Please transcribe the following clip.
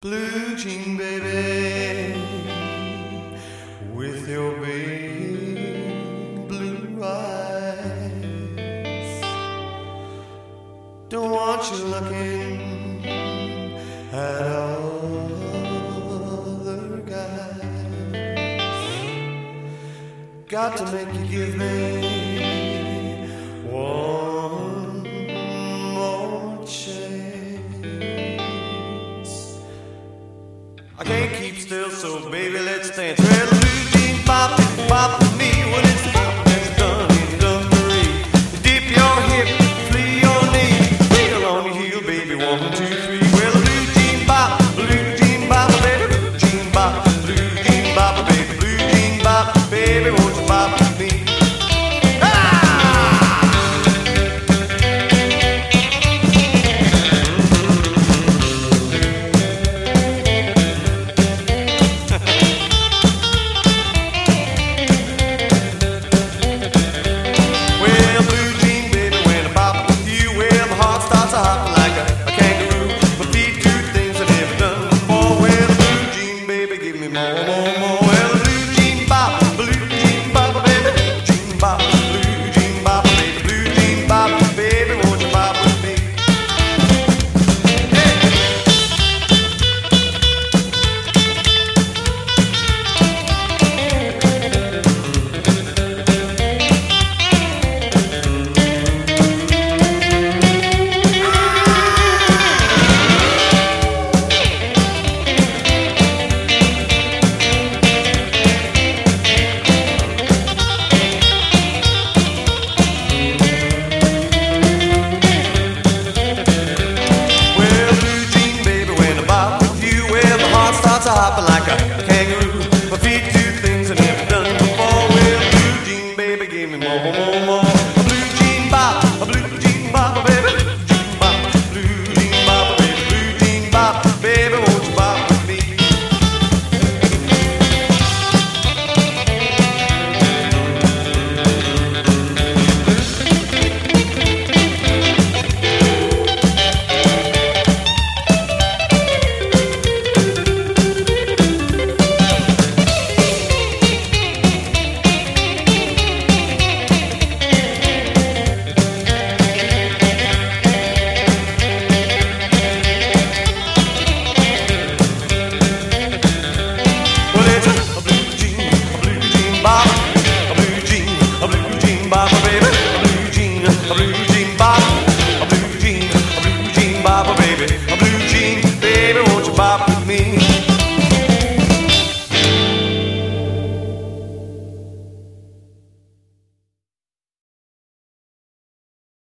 Blue jean baby, with your big blue eyes. Don't want you looking at other guys. Got to make you give me one more chance. I can't keep still, so baby, let's dance. Well, the blue jean bop, bop with me. When it's bop, it's done in dungaree. Dip your hip, flee your knee, feel on your heel, baby. 1, 2, 3. Well, the blue jean bop, baby, blue jean bop, baby, blue jean bop, baby, won't you bop with me? Hopping like a